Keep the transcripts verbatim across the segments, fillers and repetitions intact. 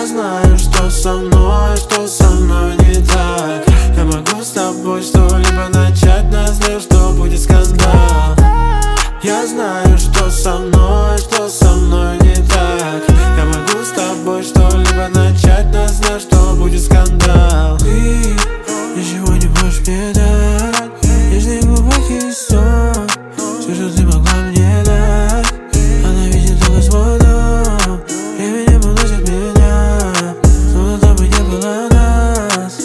Я знаю, что со мной, что со мной не так. Я могу с тобой что-либо начать, назлив, что будет скандал. Я знаю, что со мной, что со мной не так. Я могу с тобой что-либо начать, назлив, что будет скандал. Ты ничего не можешь мне дать, нежный глубокий сон. Все, что ты могла мне дать, она видит только свой дом. Временем уносит меня, словно там и не было нас.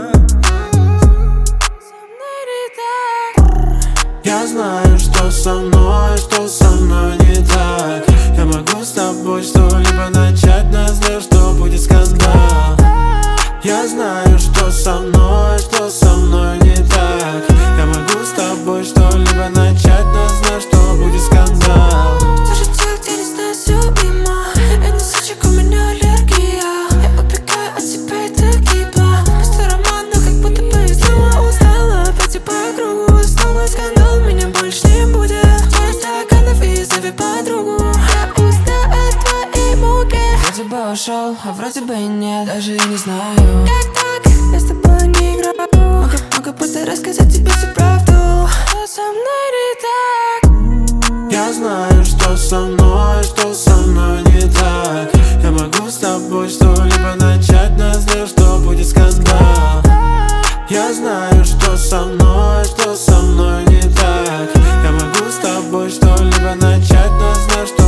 Я знаю, что со мной, что со мной не так. Я могу с тобой что-либо начать, назлив, что будет скандал. Я знаю, что со мной, что со мной не так. Я могу с тобой что-либо начать, назлив, что будет скандал. Что же делать, я не знаю, все мимо. Это сочек, у меня аллергия. Я убегаю от тебя, и так гибла. Просто роман, но как будто бы я снова устала. Опять по кругу, снова скандал. Меня больше не будет. Твой стаканов и зови подругу. Я устала от твоей муки. Вроде бы ушел, а вроде бы и нет. Даже и не знаю, как так, я с тобой не играю. Могу, могу просто рассказать тебе всю правду. Что со мной не так. Я знаю, что со мной, что со мной не так. Я могу с тобой что-либо начать, назлив, что будет скандал. Я знаю, что со мной, что со мной не так. Я могу с тобой что-либо начать, назлив, что